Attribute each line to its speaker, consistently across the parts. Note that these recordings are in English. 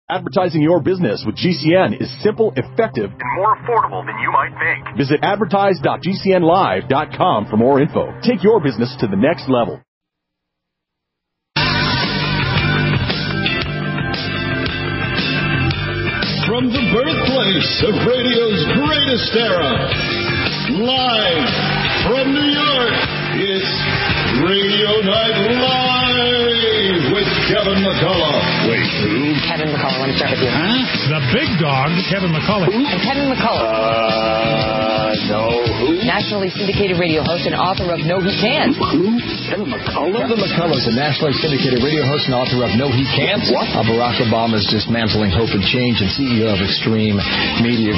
Speaker 1: Advertising your business with GCN is simple, effective, and more affordable than you might think. Visit advertise.gcnlive.com for more info. Take your business to the next level.
Speaker 2: From the birthplace of radio's greatest era, live from New York, it's Radio Night Live with Kevin McCullough. Wait, who?
Speaker 3: Kevin McCullough, let me start with you.
Speaker 2: Huh?
Speaker 4: The big dog, Kevin McCullough.
Speaker 3: And Kevin McCullough.
Speaker 2: No, who?
Speaker 3: Nationally syndicated radio host and author of No He Can't.
Speaker 2: Who? Kevin McCullough?
Speaker 5: Kevin McCullough is a nationally syndicated radio host and author of No He Can't.
Speaker 2: What?
Speaker 5: Barack Obama's Dismantling Hope and Change and CEO of Extreme Media.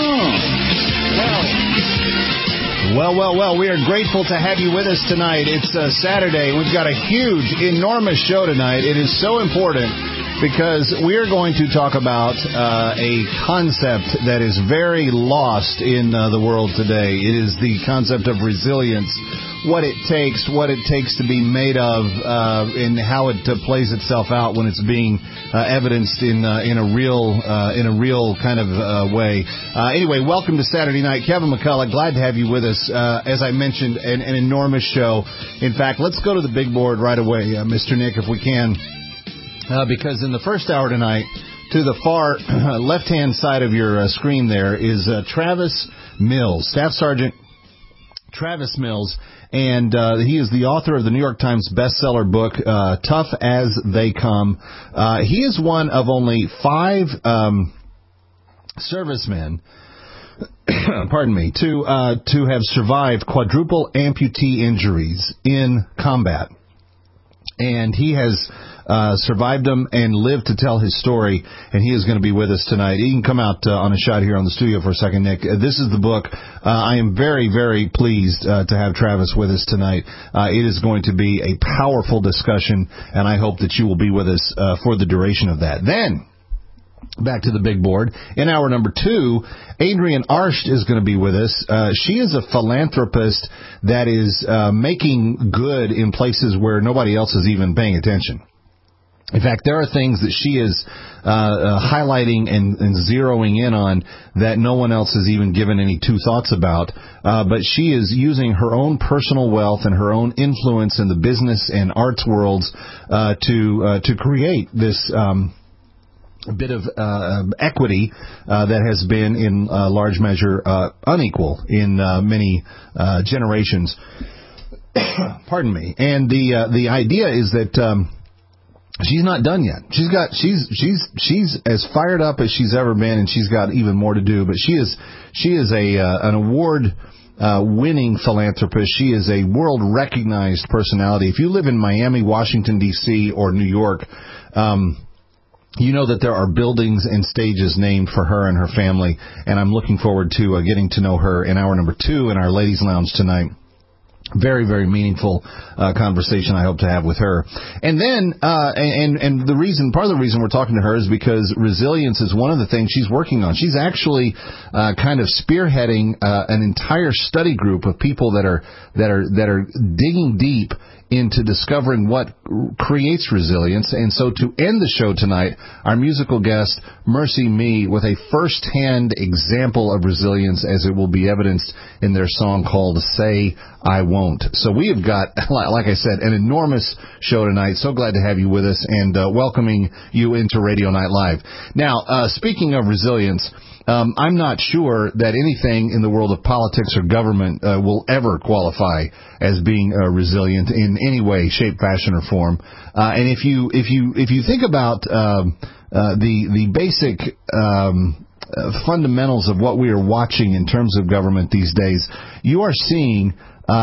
Speaker 6: Well, we are grateful to have you with us tonight. It's Saturday. We've got a huge, enormous show tonight. It is so important because we are going to talk about a concept that is very lost in the world today. It is the concept of resilience, what it takes to be made of, and how it plays itself out when it's being evidenced in a real kind of way. Anyway, welcome to Saturday Night. Kevin McCullough, glad to have you with us. As I mentioned, an enormous show. In fact, let's go to the big board right away, Mr. Nick, if we can, because in the first hour tonight, to the far left-hand side of your screen there is Travis Mills, Staff Sergeant Travis Mills. And he is the author of the New York Times bestseller book, Tough as They Come. He is one of only 5 servicemen, pardon me, to have survived quadruple amputee injuries in combat. And he has survived them and lived to tell his story, and he is going to be with us tonight. He can come out on a shot here on the studio for a second, Nick. This is the book. I am very, very pleased to have Travis with us tonight. It is going to be a powerful discussion, and I hope that you will be with us for the duration of that. Then, back to the big board. In hour number 2, Adrienne Arsht is going to be with us. She is a philanthropist that is making good in places where nobody else is even paying attention. In fact, there are things that she is highlighting and zeroing in on that no one else has even given any two thoughts about. But she is using her own personal wealth and her own influence in the business and arts worlds to create this bit of equity that has been in large measure unequal in many generations. Pardon me. And the idea is that she's not done yet. She's as fired up as she's ever been, and she's got even more to do. But she is an award winning philanthropist. She is a world recognized personality. If you live in Miami, Washington D.C., or New York, you know that there are buildings and stages named for her and her family, and I'm looking forward to getting to know her in hour number 2 in our Ladies Lounge tonight. Very, very meaningful conversation I hope to have with her. And then, and the reason, part of the reason we're talking to her is because resilience is one of the things she's working on. She's actually kind of spearheading an entire study group of people that are digging deep into discovering what creates resilience. And so to end the show tonight, our musical guest, Mercy Me, with a first-hand example of resilience as it will be evidenced in their song called Say I Won't. So we have got, like I said, an enormous show tonight. So glad to have you with us and welcoming you into Radio Night Live. Now, speaking of resilience, I'm not sure that anything in the world of politics or government will ever qualify as being resilient in any way, shape, fashion, or form. And if you think about the basic fundamentals of what we are watching in terms of government these days, you are seeing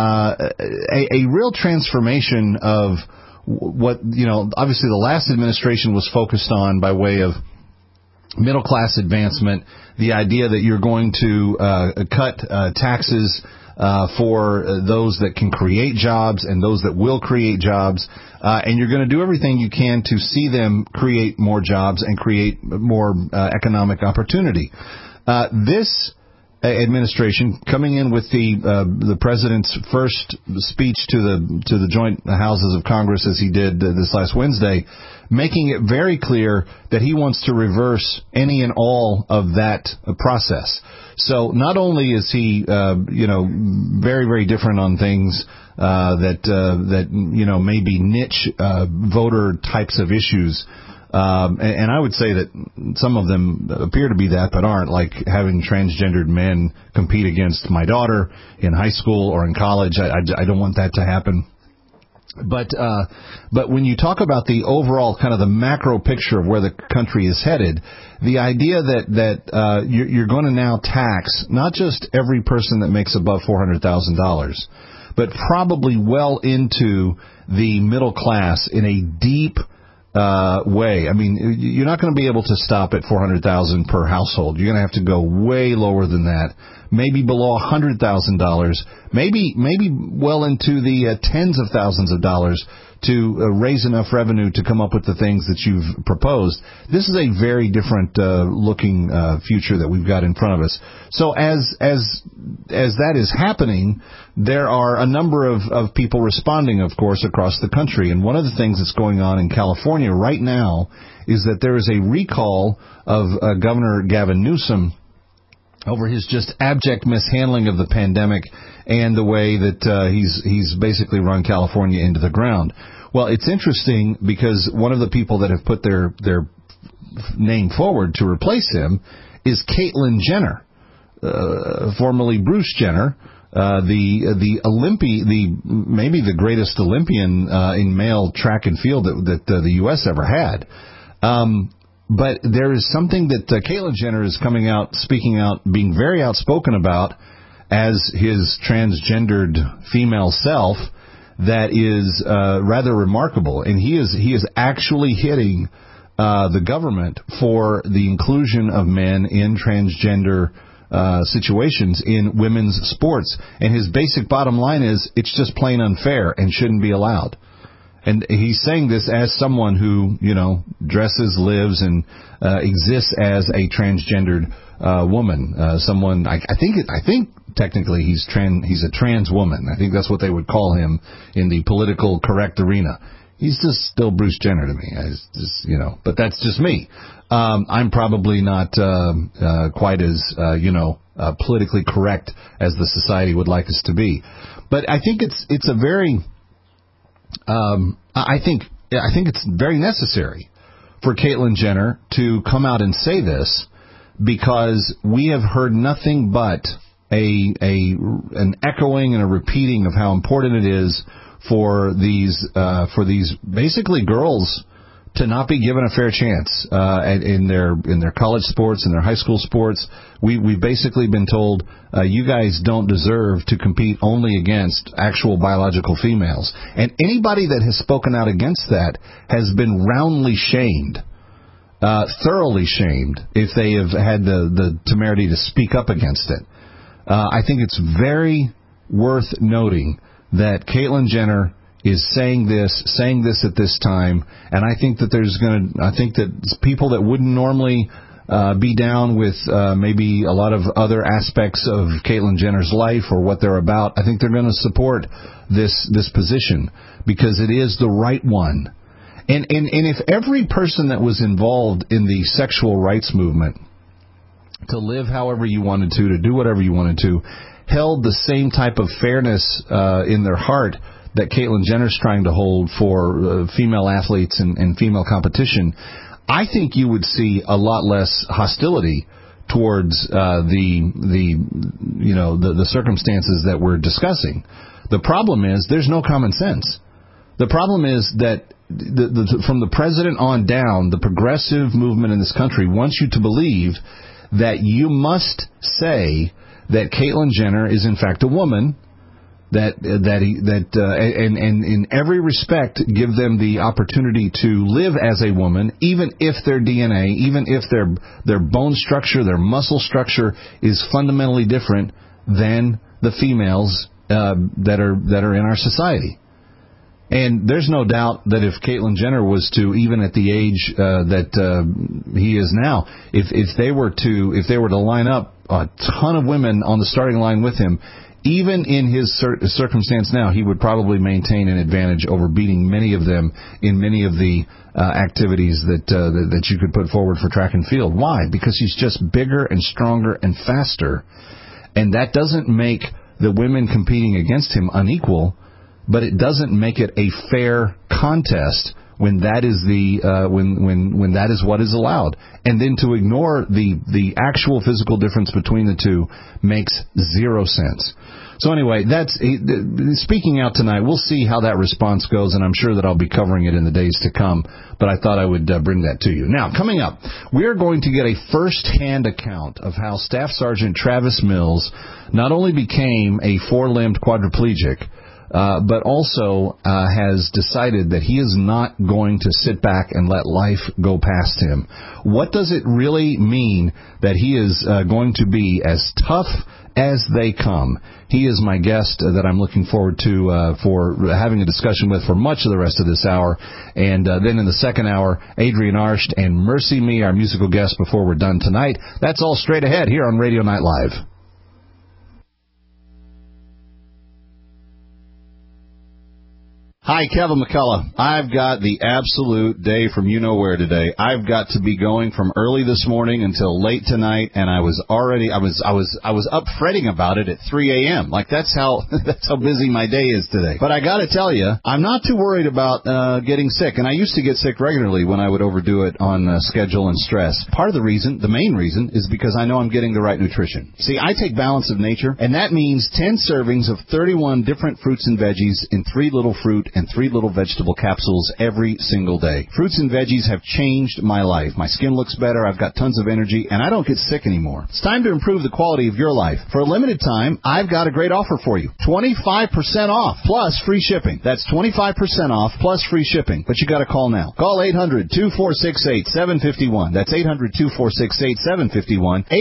Speaker 6: a real transformation of what, obviously the last administration was focused on by way of middle class advancement, the idea that you're going to cut taxes for those that can create jobs and those that will create jobs, and you're going to do everything you can to see them create more jobs and create more economic opportunity. This administration, coming in with the president's first speech to the joint houses of Congress, as he did this last Wednesday, making it very clear that he wants to reverse any and all of that process. So not only is he, very, very different on things that may be niche voter types of issues. And I would say that some of them appear to be that, but aren't, like having transgendered men compete against my daughter in high school or in college. I don't want that to happen. But when you talk about the overall kind of the macro picture of where the country is headed, the idea that you're going to now tax not just every person that makes above $400,000, but probably well into the middle class in a deep way. I mean, you're not going to be able to stop at $400,000 per household. You're going to have to go way lower than that. Maybe below $100,000. Maybe well into the tens of thousands of dollars to raise enough revenue to come up with the things that you've proposed. This is a very different looking future that we've got in front of us. So as that is happening, there are a number of people responding, of course, across the country. And one of the things that's going on in California right now is that there is a recall of Governor Gavin Newsom over his just abject mishandling of the pandemic and the way that he's basically run California into the ground. Well, it's interesting because one of the people that have put their name forward to replace him is Caitlyn Jenner, formerly Bruce Jenner, maybe the greatest Olympian in male track and field that the U.S. ever had. But there is something that Caitlyn Jenner is coming out, speaking out, being very outspoken about as his transgendered female self that is rather remarkable. And he is actually hitting the government for the inclusion of men in transgender situations in women's sports. And his basic bottom line is it's just plain unfair and shouldn't be allowed. And he's saying this as someone who, dresses, lives, and exists as a transgendered woman. Someone, I think technically he's a trans woman. I think that's what they would call him in the politically correct arena. He's just still Bruce Jenner to me. But that's just me. I'm probably not quite as politically correct as the society would like us to be. But I think it's a very I think it's very necessary for Caitlyn Jenner to come out and say this, because we have heard nothing but an echoing and a repeating of how important it is for these basically girls to not be given a fair chance in their college sports, in their high school sports. We've basically been told you guys don't deserve to compete only against actual biological females. And anybody that has spoken out against that has been roundly shamed, thoroughly shamed, if they have had the temerity to speak up against it. I think it's very worth noting that Caitlyn Jenner is saying this at this time, and I think that I think that people that wouldn't normally be down with maybe a lot of other aspects of Caitlyn Jenner's life or what they're about, I think they're going to support this position because it is the right one. And if every person that was involved in the sexual rights movement to live however you wanted to do whatever you wanted to, held the same type of fairness in their heart that Caitlyn Jenner's trying to hold for female athletes and female competition, I think you would see a lot less hostility towards the circumstances that we're discussing. The problem is there's no common sense. The problem is that from the president on down, the progressive movement in this country wants you to believe that you must say that Caitlyn Jenner is in fact a woman, and in every respect give them the opportunity to live as a woman, even if their DNA, even if their bone structure, their muscle structure is fundamentally different than the females that are in our society. And there's no doubt that if Caitlyn Jenner was to, even at the age that he is now, if they were to line up a ton of women on the starting line with him. Even in his circumstance now, he would probably maintain an advantage over beating many of them in many of the activities that you could put forward for track and field. Why? Because he's just bigger and stronger and faster, and that doesn't make the women competing against him unequal, but it doesn't make it a fair contest when that is when that is what is allowed. And then to ignore the actual physical difference between the two makes zero sense. So anyway, that's speaking out tonight. We'll see how that response goes, and I'm sure that I'll be covering it in the days to come. But I thought I would bring that to you. Now, coming up, we're going to get a first-hand account of how Staff Sergeant Travis Mills not only became a four-limbed quadriplegic, but also has decided that he is not going to sit back and let life go past him. What does it really mean that he is going to be as tough as they come? He is my guest that I'm looking forward to for having a discussion with for much of the rest of this hour. And then in the second hour, Adrian Arsht and Mercy Me, our musical guest, before we're done tonight. That's all straight ahead here on Radio Night Live. Hi, Kevin McCullough. I've got the absolute day from you-know-where today. I've got to be going from early this morning until late tonight, and I was up fretting about it at 3 a.m. Like, that's how busy my day is today. But I got to tell you, I'm not too worried about getting sick, and I used to get sick regularly when I would overdo it on schedule and stress. Part of the reason, the main reason, is because I know I'm getting the right nutrition. See, I take Balance of Nature, and that means 10 servings of 31 different fruits and veggies in 3 little fruit and 3 little vegetable capsules every single day. Fruits and veggies have changed my life. My skin looks better, I've got tons of energy, and I don't get sick anymore. It's time to improve the quality of your life. For a limited time, I've got a great offer for you. 25% off plus free shipping. That's 25% off plus free shipping. But you got to call now. Call 800-2468-751. That's 800-2468-751.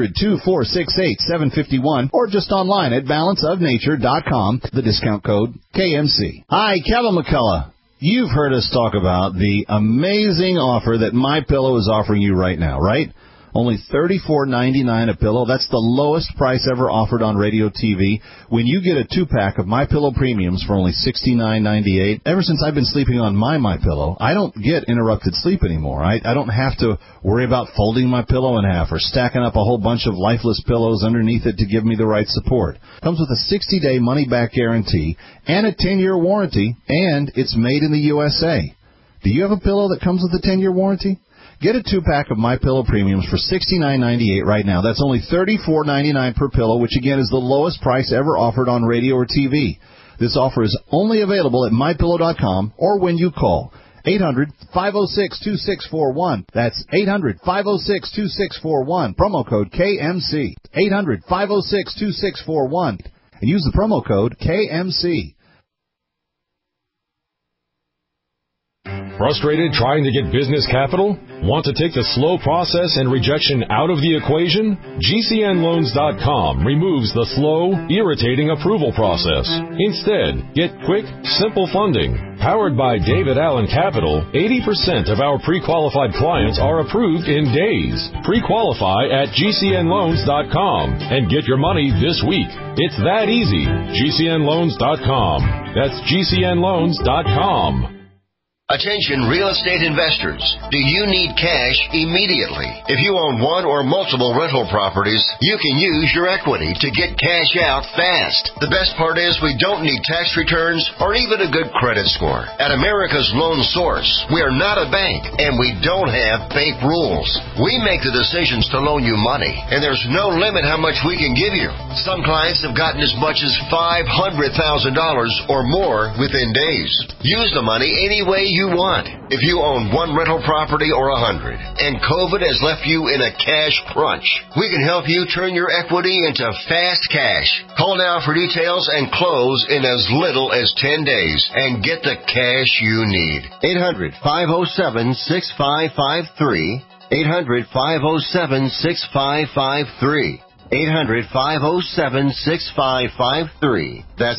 Speaker 6: 800-2468-751. Or just online at balanceofnature.com. The discount code KMC. Hi, Kevin McCullough. You've heard us talk about the amazing offer that MyPillow is offering you right now, right? Only $34.99 a pillow. That's the lowest price ever offered on radio TV. When you get a 2-pack of MyPillow Premiums for only $69.98, ever since I've been sleeping on MyPillow, I don't get interrupted sleep anymore. I don't have to worry about folding my pillow in half or stacking up a whole bunch of lifeless pillows underneath it to give me the right support. Comes with a 60-day money-back guarantee and a 10-year warranty, and it's made in the USA. Do you have a pillow that comes with a 10-year warranty? Get a 2-pack of MyPillow Premiums for $69.98 right now. That's only $34.99 per pillow, which again is the lowest price ever offered on radio or TV. This offer is only available at MyPillow.com or when you call 800-506-2641. That's 800-506-2641. Promo code KMC. 800-506-2641. And use the promo code KMC.
Speaker 7: Frustrated trying to get business capital? Want to take the slow process and rejection out of the equation? GCNloans.com removes the slow, irritating approval process. Instead, get quick, simple funding. Powered by David Allen Capital, 80% of our pre-qualified clients are approved in days. Pre-qualify at GCNloans.com and get your money this week. It's that easy. GCNloans.com. That's GCNloans.com.
Speaker 8: Attention real estate investors. Do you need cash immediately? If you own one or multiple rental properties, you can use your equity to get cash out fast. The best part is we don't need tax returns or even a good credit score. At America's Loan Source, we are not a bank and we don't have bank rules. We make the decisions to loan you money, and there's no limit how much we can give you. Some clients have gotten as much as $500,000 or more within days. Use the money any way you want. If you own one rental property or 100 and COVID has left you in a cash crunch, we can help you turn your equity into fast cash. Call now for details and close in as little as 10 days and get the cash you need. 800-507-6553. 800-507-6553. 800-507-6553. That's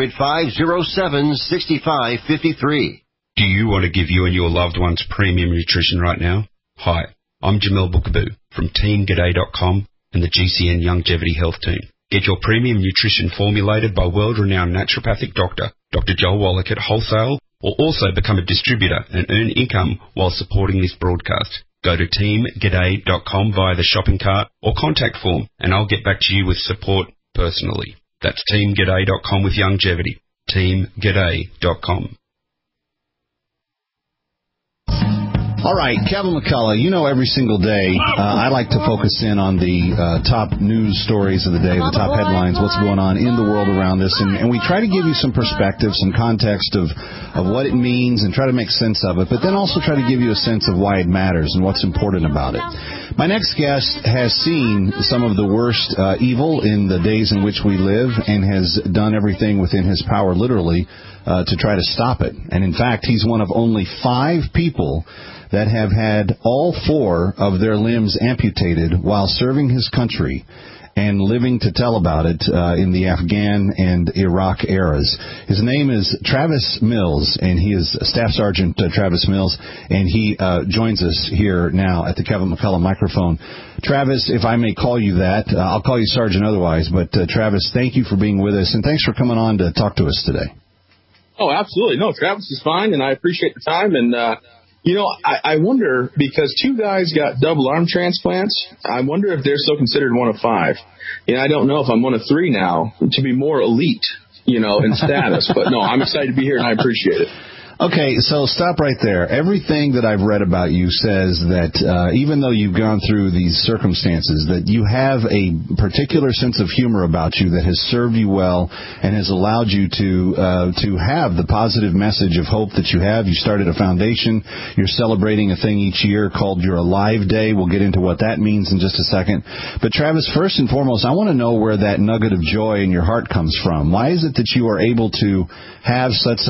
Speaker 8: 800-507-6553.
Speaker 9: Do you want to give you and your loved ones premium nutrition right now? Hi, I'm Jamel Bookaboo from TeamGaday.com, and the GCN Longevity Health Team. Get your premium nutrition formulated by world-renowned naturopathic doctor, Dr. Joel Wallach at wholesale, or also become a distributor and earn income while supporting this broadcast. Go to teamg'day.com via the shopping cart or contact form, and I'll get back to you with support personally. That's teamg'day.com with longevity. teamg'day.com.
Speaker 6: All right, Kevin McCullough, you know every single day I like to focus in on the top news stories of the day, the top headlines, what's going on in the world around us, and we try to give you some perspective, some context of what it means and try to make sense of it, but then also try to give you a sense of why it matters and what's important about it. My next guest has seen some of the worst evil in the days in which we live and has done everything within his power, literally, to try to stop it. And in fact, he's one of only 5 people that have had all 4 of their limbs amputated while serving his country and living to tell about it in the Afghan and Iraq eras. His name is Travis Mills, and he is Staff Sergeant Travis Mills, and he joins us here now at the Kevin McCullough microphone. Travis, if I may call you that, I'll call you Sergeant otherwise, but Travis, thank you for being with us, and thanks for coming on to talk to us today.
Speaker 10: Oh, absolutely. No, Travis is fine, and I appreciate the time, and I wonder, because 2 guys got double arm transplants, I wonder if they're still considered one of 5. I don't know if I'm one of 3 now to be more elite, in status. But no, I'm excited to be here and I appreciate it.
Speaker 6: Okay, so stop right there. Everything that I've read about you says that even though you've gone through these circumstances, that you have a particular sense of humor about you that has served you well and has allowed you to have the positive message of hope that you have. You started a foundation. You're celebrating a thing each year called Your Alive Day. We'll get into what that means in just a second. But Travis, first and foremost, I want to know where that nugget of joy in your heart comes from. Why is it that you are able to have such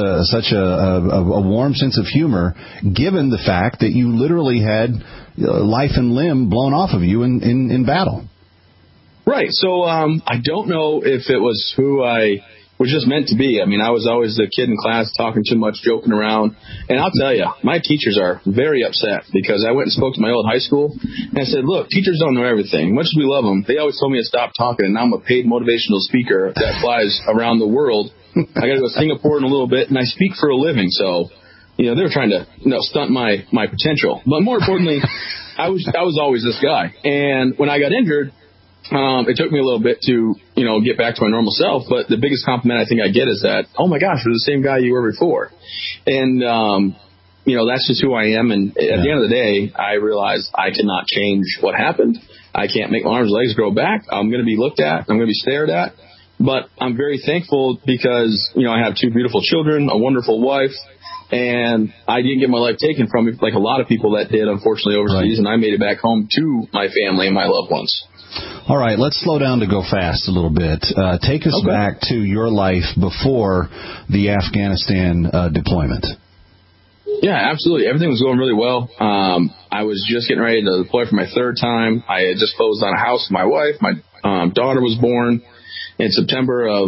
Speaker 6: a warm sense of humor, given the fact that you literally had life and limb blown off of you in battle?
Speaker 10: Right. So I don't know if it was who I was just meant to be. I mean, I was always the kid in class talking too much, joking around. And I'll tell you, my teachers are very upset because I went and spoke to my old high school and I said, look, teachers don't know everything. Much as we love them, they always told me to stop talking, and now I'm a paid motivational speaker that flies around the world. I got to go to Singapore in a little bit, and I speak for a living. So, they were trying to stunt my potential. But more importantly, I was always this guy. And when I got injured, it took me a little bit to, get back to my normal self. But the biggest compliment I think I get is that, oh, my gosh, you're the same guy you were before. And, that's just who I am. And at the end of the day, I realized I cannot change what happened. I can't make my arms and legs grow back. I'm going to be looked at. I'm going to be stared at. But I'm very thankful because, I have 2 beautiful children, a wonderful wife, and I didn't get my life taken from me like a lot of people that did, unfortunately, overseas, and I made it back home to my family and my loved ones.
Speaker 6: All right, let's slow down to go fast a little bit. Take us back to your life before the Afghanistan deployment.
Speaker 10: Yeah, absolutely. Everything was going really well. I was just getting ready to deploy for my 3rd time. I had just closed on a house with my wife. My daughter was born in September of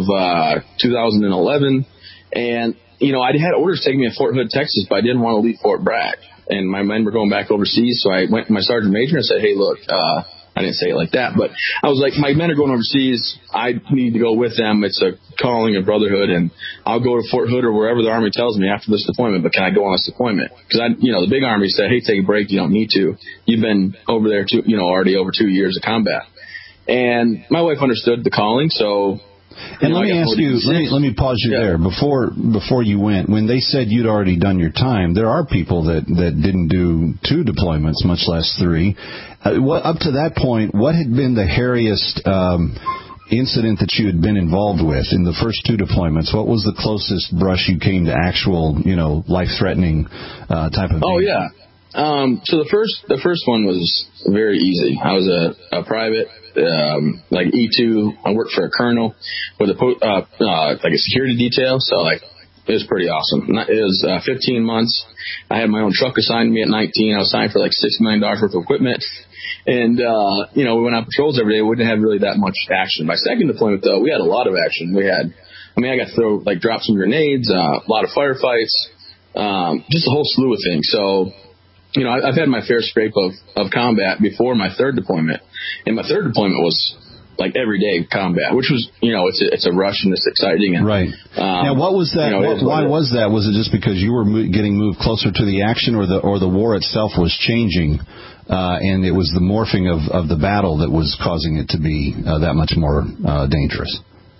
Speaker 10: 2011. And, I had orders taking me to Fort Hood, Texas, but I didn't want to leave Fort Bragg. And my men were going back overseas, so I went to my sergeant major and said, hey, look, I didn't say it like that, but I was like, my men are going overseas. I need to go with them. It's a calling of brotherhood, and I'll go to Fort Hood or wherever the Army tells me after this deployment, but can I go on this deployment? Because, the big Army said, hey, take a break. You don't need to. You've been over there, already over 2 years of combat. And my wife understood the calling, so...
Speaker 6: And let me ask you, let me pause you there. Before you went, when they said you'd already done your time, there are people that didn't do 2 deployments, much less 3. Up to that point, what had been the hairiest incident that you had been involved with in the first 2 deployments? What was the closest brush you came to actual, life-threatening type of
Speaker 10: danger? Oh, yeah. So the first one was very easy. I was a private, like E2. I worked for a colonel with like a security detail. So it was pretty awesome. It was 15 months. I had my own truck assigned to me at 19. I was signed for like $6 million worth of equipment. And, we went on patrols every day. We didn't have really that much action. My second deployment, though, we had a lot of action. I got to drop some grenades, a lot of firefights, just a whole slew of things. So I've had my fair scrape of combat before my third deployment, and my third deployment was like everyday combat, which was, it's a rush and it's exciting. And,
Speaker 6: right. Now, what was that? Why was that? Was it just because you were getting moved closer to the action, or the war itself was changing, and it was the morphing of the battle that was causing it to be that much more dangerous?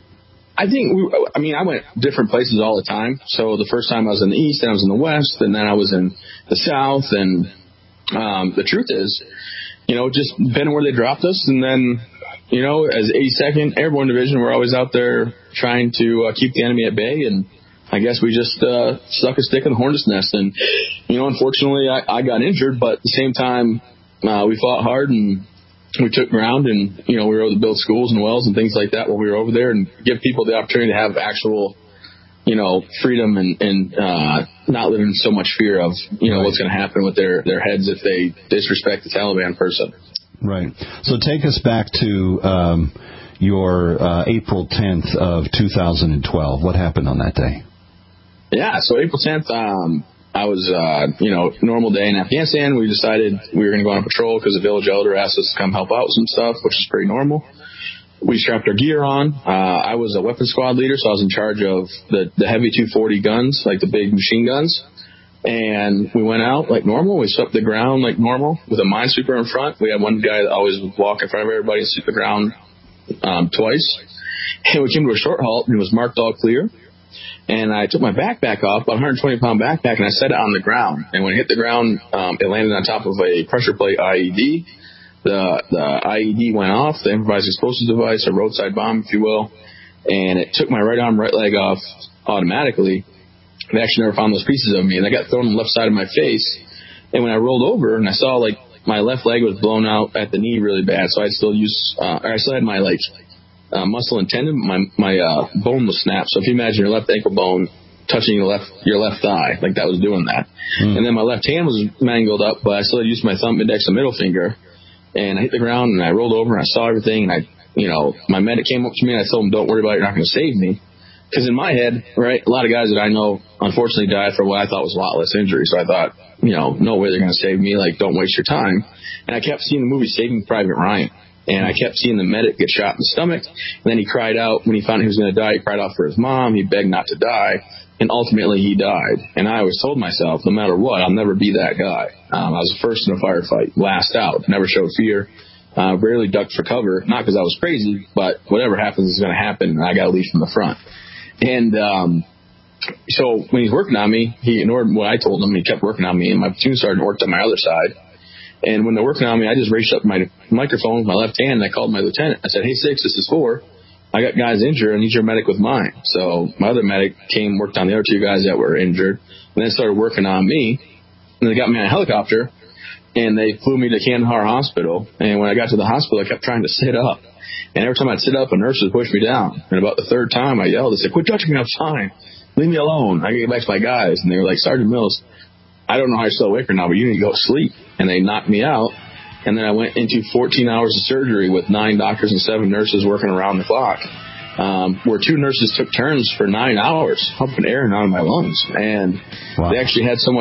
Speaker 10: I think, I went different places all the time. So the first time I was in the East, then I was in the West, and then I was in the South. And the truth is, just depending where they dropped us, and then, as 82nd Airborne Division, we're always out there trying to keep the enemy at bay. And I guess we just stuck a stick in the hornet's nest. And, unfortunately, I got injured, but at the same time, we fought hard and we took ground, and, we were able to build schools and wells and things like that while we were over there, and give people the opportunity to have actual, freedom and not live in so much fear of, what's going to happen with their heads if they disrespect the Taliban person.
Speaker 6: Right. So take us back to your April 10th of 2012. What happened on that day?
Speaker 10: Yeah, so April 10th, I was, normal day in Afghanistan. We decided we were going to go on a patrol because the village elder asked us to come help out with some stuff, which is pretty normal. We strapped our gear on. I was a weapons squad leader, so I was in charge of the heavy 240 guns, like the big machine guns. And we went out like normal. We swept the ground like normal with a minesweeper in front. We had one guy that always would walk in front of everybody and sweep the ground twice. And we came to a short halt, and it was marked all clear. And I took my backpack off, about 120-pound backpack, and I set it on the ground. And when it hit the ground, it landed on top of a pressure plate IED. The IED went off, the improvised explosive device, a roadside bomb, if you will. And it took my right arm, right leg off automatically. They actually never found those pieces of me, and I got thrown on the left side of my face. And when I rolled over, and I saw like my left leg was blown out at the knee really bad, so I still had my muscle and tendon. My bone was snapped. So if you imagine your left ankle bone touching your left thigh, like that was doing that. And then my left hand was mangled up, but I still used my thumb, index, and middle finger. And I hit the ground, and I rolled over, and I saw everything. And my medic came up to me, and I told him, "Don't worry about it. You're not going to save me." Because in my head, right, a lot of guys that I know unfortunately died for what I thought was a lot less injury. So I thought, no way they're going to save me. Like, don't waste your time. And I kept seeing the movie Saving Private Ryan. And I kept seeing the medic get shot in the stomach. And then he cried out when he found he was going to die. He cried out for his mom. He begged not to die. And ultimately he died. And I always told myself, no matter what, I'll never be that guy. I was first in a firefight, last out, never showed fear. Rarely ducked for cover. Not because I was crazy, but whatever happens is going to happen. And I got to lead from the front. And so when he's working on me, he ignored what I told him. He kept working on me. And my platoon sergeant worked on my other side. And when they're working on me, I just reached up my microphone with my left hand, and I called my lieutenant. I said, "Hey, 6, this is 4. I got guys injured. I need your medic with mine." So my other medic came, worked on the other 2 guys that were injured, and then started working on me. And they got me on a helicopter, and they flew me to Kandahar Hospital. And when I got to the hospital, I kept trying to sit up. And every time I'd sit up, a nurse would push me down. And about the 3rd time, I yelled. I said, "Quit touching me, I'm fine. Leave me alone. I can get back to my guys." And they were like, "Sergeant Mills, I don't know how you're still awake right now, but you need to go to sleep." And they knocked me out. And then I went into 14 hours of surgery with 9 doctors and 7 nurses working around the clock, where 2 nurses took turns for 9 hours, pumping air out of my lungs. And they actually had so much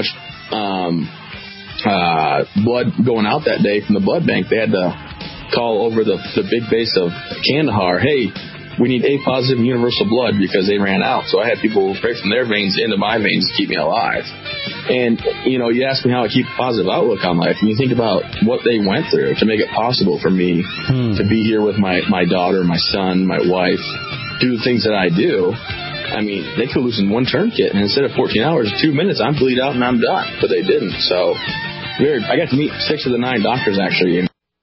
Speaker 10: blood going out that day from the blood bank, they had to call over the big base of Kandahar, "Hey, we need A positive universal blood," because they ran out. So I had people pray from their veins into my veins to keep me alive. And, you asked me how I keep a positive outlook on life. And you think about what they went through to make it possible for me to be here with my daughter, my son, my wife, do the things that I do. I mean, they could loosen one tourniquet, and instead of 14 hours, 2 minutes, I'm bleed out and I'm done. But they didn't. So I got to meet 6 of the 9 doctors, actually.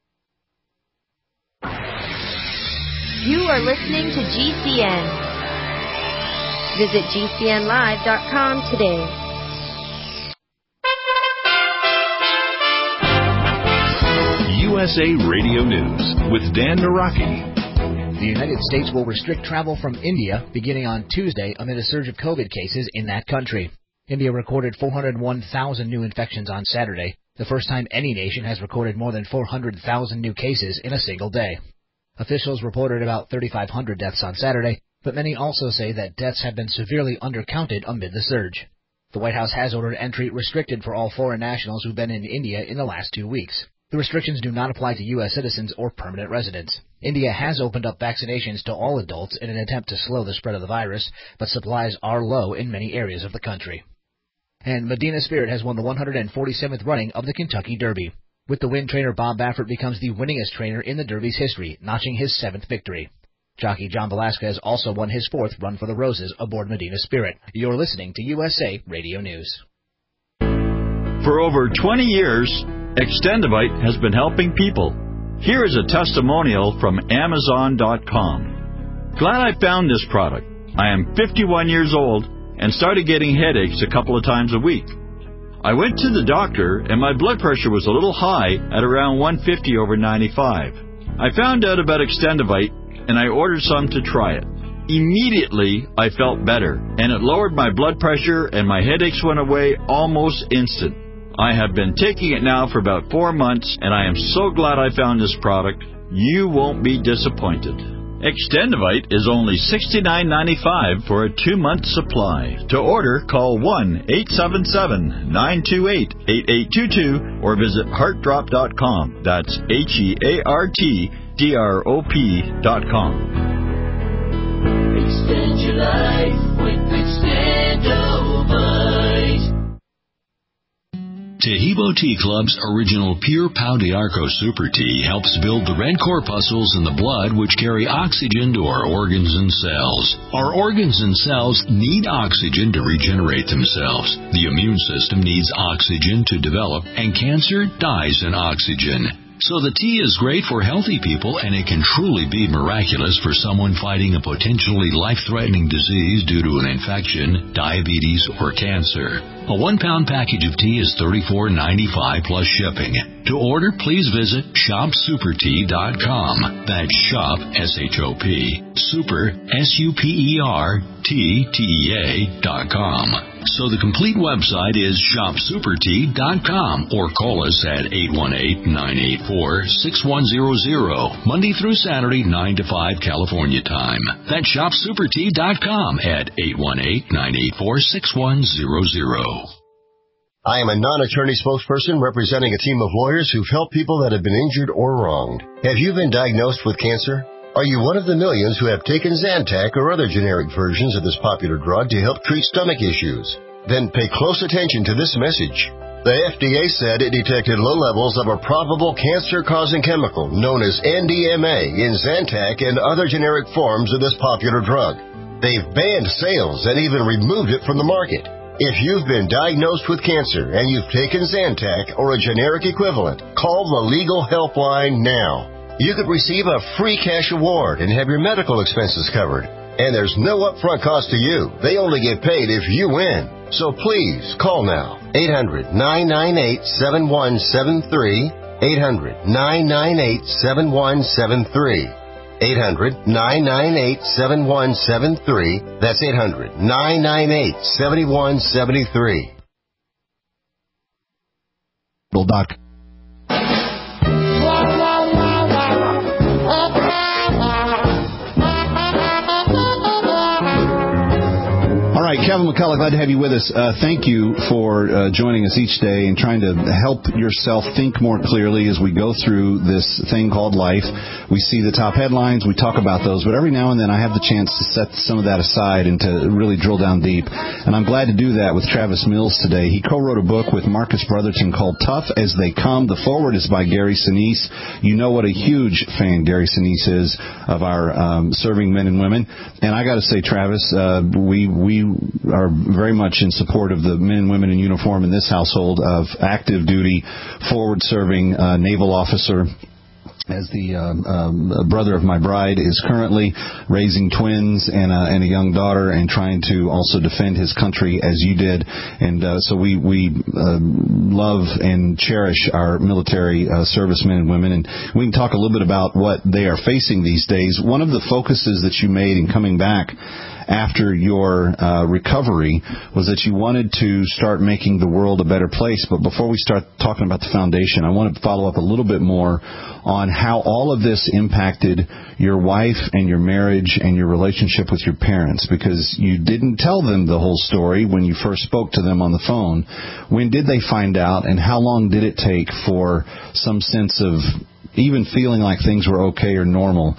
Speaker 11: You are listening to GCN. Visit GCNlive.com today.
Speaker 1: USA Radio News with Dan Naraki.
Speaker 12: The United States will restrict travel from India beginning on Tuesday amid a surge of COVID cases in that country. India recorded 401,000 new infections on Saturday, the first time any nation has recorded more than 400,000 new cases in a single day. Officials reported about 3,500 deaths on Saturday, but many also say that deaths have been severely undercounted amid the surge. The White House has ordered entry restricted for all foreign nationals who've been in India in the last 2 weeks. The restrictions do not apply to U.S. citizens or permanent residents. India has opened up vaccinations to all adults in an attempt to slow the spread of the virus, but supplies are low in many areas of the country. And Medina Spirit has won the 147th running of the Kentucky Derby. With the win, trainer Bob Baffert becomes the winningest trainer in the Derby's history, notching his 7th victory. Jockey John Velasquez also won his 4th Run for the Roses aboard Medina Spirit. You're listening to USA Radio News.
Speaker 13: For over 20 years, Extendivite has been helping people. Here is a testimonial from Amazon.com. Glad I found this product. I am 51 years old and started getting headaches a couple of times a week. I went to the doctor and my blood pressure was a little high at around 150 over 95. I found out about Extendivite and I ordered some to try it. Immediately, I felt better, and it lowered my blood pressure and my headaches went away almost instant. I have been taking it now for about 4 months, and I am so glad I found this product. You won't be disappointed. Extendivite is only $69.95 for a 2-month supply. To order, call 1-877-928-8822 or visit heartdrop.com. That's HEARTDROP.com.
Speaker 2: Extend your life with Extendivite.
Speaker 14: Tahibo Tea Club's original Pure Pau d'Arco Super Tea helps build the red corpuscles in the blood which carry oxygen to our organs and cells. Our organs and cells need oxygen to regenerate themselves. The immune system needs oxygen to develop, and cancer dies in oxygen. So the tea is great for healthy people, and it can truly be miraculous for someone fighting a potentially life-threatening disease due to an infection, diabetes, or cancer. A 1-pound package of tea is $34.95 plus shipping. To order, please visit shopsupertea.com. That's shop, S-H-O-P, super, S-U-P-E-R-T-T-E-A.com. So the complete website is shopsupertea.com or call us at 818-984-6100, Monday through Saturday, 9 to 5 California time. That's shopsupertea.com at 818-984-6100.
Speaker 8: I am a non-attorney spokesperson representing a team of lawyers who've helped people that have been injured or wronged. Have you been diagnosed with cancer? Are you one of the millions who have taken Zantac or other generic versions of this popular drug to help treat stomach issues? Then pay close attention to this message. The FDA said it detected low levels of a probable cancer-causing chemical known as NDMA in Zantac and other generic forms of this popular drug. They've banned sales and even removed it from the market. If you've been diagnosed with cancer and you've taken Zantac or a generic equivalent, call the legal helpline now. You could receive a free cash award and have your medical expenses covered. And there's no upfront cost to you. They only get paid if you win. So please, call now. 800-998-7173. 800-998-7173. 800-998-7173. That's 800-998-7173.
Speaker 6: All right, Kevin McCullough, glad to have you with us. Thank you for joining us each day and trying to help yourself think more clearly as we go through this thing called life. We see the top headlines, we talk about those, but every now and then I have the chance to set some of that aside and to really drill down deep. And I'm glad to do that with Travis Mills today. He co-wrote a book with Marcus Brotherton called Tough as They Come. The foreword is by Gary Sinise. You know what a huge fan Gary Sinise is of our serving men and women. And I got to say, Travis, we are very much in support of the men and women in uniform in this household, of active duty, forward-serving naval officer. As the brother of my bride is currently raising twins and a young daughter and trying to also defend his country as you did. And so we love and cherish our military servicemen and women. And we can talk a little bit about what they are facing these days. One of the focuses that you made in coming back after your recovery was that you wanted to start making the world a better place. But before we start talking about the foundation, I want to follow up a little bit more on how all of this impacted your wife and your marriage and your relationship with your parents, because you didn't tell them the whole story when you first spoke to them on the phone. When did they find out, and how long did it take for some sense of even feeling like things were okay or normal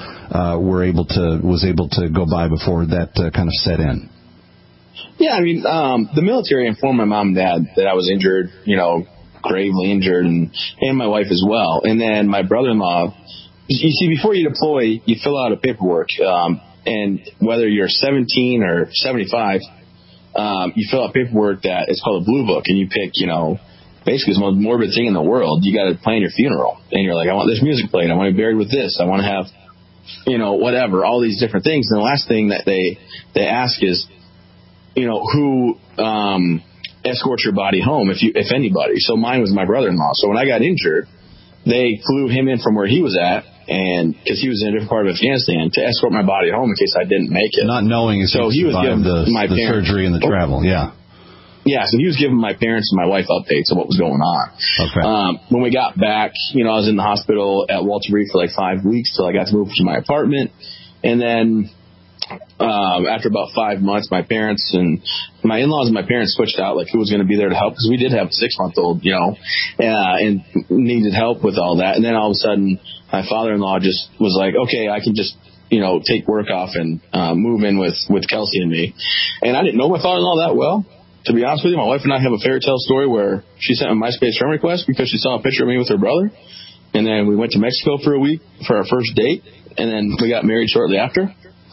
Speaker 6: was able to go by before that kind of set in?
Speaker 10: Yeah, I mean, the military informed my mom and dad that I was injured, gravely injured, and my wife as well. And then my brother-in-law, you see, before you deploy, you fill out a paperwork, and whether you're 17 or 75, you fill out paperwork that is called a blue book, and you pick, basically the most morbid thing in the world. You got to plan your funeral, and you're like, I want this music played, I want to be buried with this, I want to have, whatever, all these different things. And the last thing that they ask is, who escorts your body home, if anybody. So mine was my brother-in-law. So when I got injured, they flew him in from where he was at, and because he was in a different part of Afghanistan, to escort my body home in case I didn't make it.
Speaker 6: Not knowing if
Speaker 10: so he was giving
Speaker 6: the surgery and the travel. Yeah.
Speaker 10: Yeah, so he was giving my parents and my wife updates of what was going on.
Speaker 6: Okay.
Speaker 10: When we got back, I was in the hospital at Walter Reed for like 5 weeks till I got to move to my apartment. And then after about 5 months, my parents and my in-laws and my parents switched out, like who was going to be there to help, because we did have a 6-month-old, and needed help with all that. And then all of a sudden, my father-in-law just was like, okay, I can just, take work off and move in with Kelsey and me. And I didn't know my father-in-law that well. To be honest with you, my wife and I have a fairy tale story where she sent a MySpace friend request because she saw a picture of me with her brother. And then we went to Mexico for a week for our first date. And then we got married shortly after.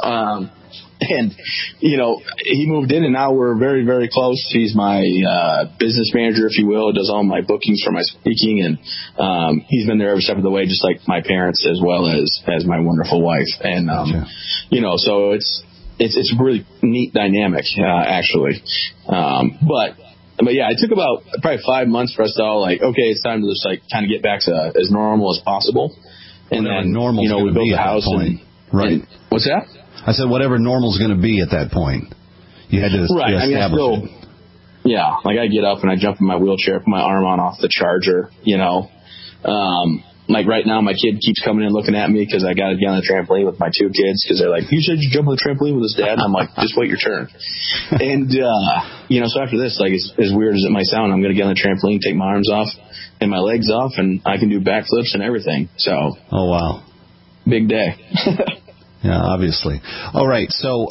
Speaker 10: And, he moved in, and now we're very, very close. He's my business manager, if you will, does all my bookings for my speaking. And he's been there every step of the way, just like my parents, as well as my wonderful wife. And, so it's a really neat dynamic, actually. But yeah, it took about probably 5 months for us to all like, okay, it's time to just like kind of get back to as normal as possible. And then,
Speaker 6: normal,
Speaker 10: we built a house.
Speaker 6: Right.
Speaker 10: And, what's that?
Speaker 6: I said whatever normal's going to be at that point. You had to establish it.
Speaker 10: Yeah, like I get up and I jump in my wheelchair, put my arm on off the charger, Like right now, my kid keeps coming in looking at me because I got to get on the trampoline with my 2 kids because they're like, you said you jump on the trampoline with his dad? And I'm like, just wait your turn. And, so after this, like as weird as it might sound, I'm going to get on the trampoline, take my arms off and my legs off, and I can do backflips and everything. So.
Speaker 6: Oh, wow.
Speaker 10: Big day.
Speaker 6: Yeah, obviously. All right. So,